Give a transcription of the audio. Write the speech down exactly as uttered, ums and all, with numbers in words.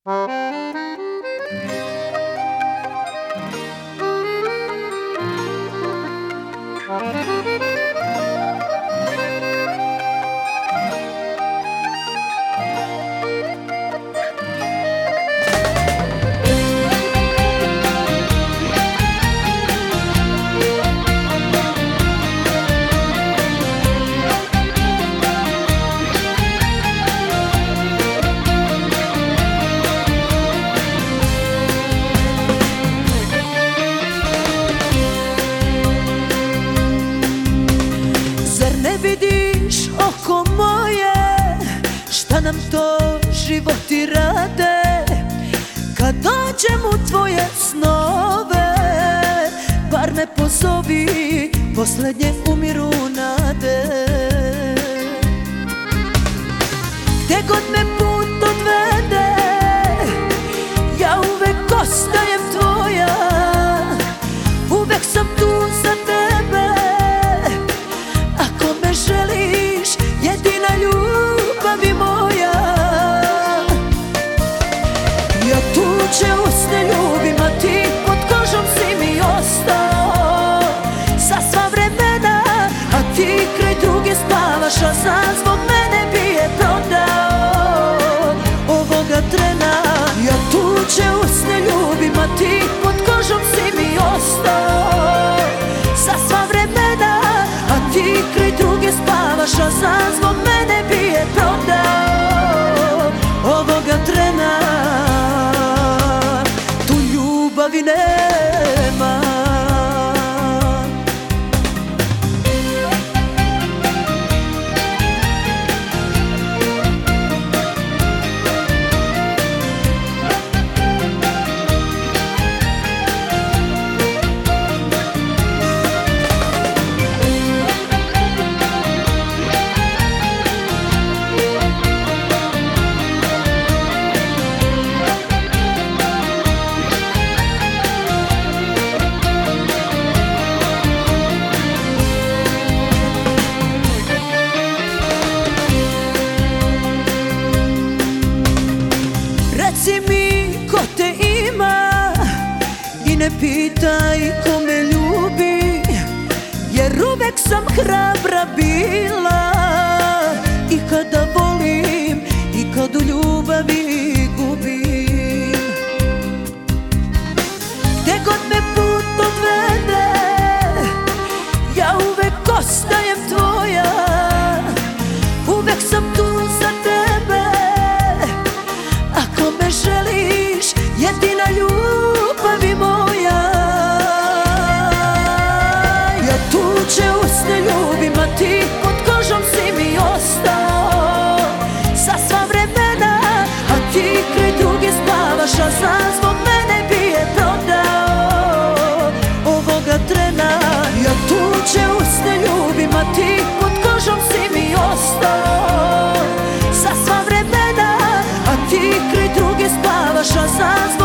Vidiš oko moje, šta nam to životi rade? Kad dođem u tvoje snove, bar me pozovi, posljednje umiru nade. Gde god me put odvede, ja uvek ostajem tvoja, uvek sam tu za tebe. Želiš, jedina ljubavi moja, ja tuđe usne ljubim, a ti pod kožom si mi ostao za sva vremena, a ti kraj druge spavaš, a znam zbog mene bi je prodao ovoga trena. Ja tuđe usne ljubim, a ti pod kožom si mi ostao za sva vremena, a ti kraj druge spavaš, a znam zbog mene bi je prodao ovoga trena. Tu ljubavi nema. Reci mi ko te ima i ne pitaj ko me ljubi, jer uvek sam hrabra bila i kada volim i kad u ljubavi gubim. Gde god me put odvede, ja uvek ostajem tvoja, uvek sam tu za tebe. Ako me želiš, jedina ljubavi moja, ja tuđe usne ljubim, a ti pod kožom si mi ostao za sva vremena, a ti kraj druge spavaš, a znam zbog mene bi je prodao ovoga trena. Ja tuđe usne ljubim, a ti pod kožom si mi ostao za sva vremena, a ti kraj druge spavaš, a znam zbog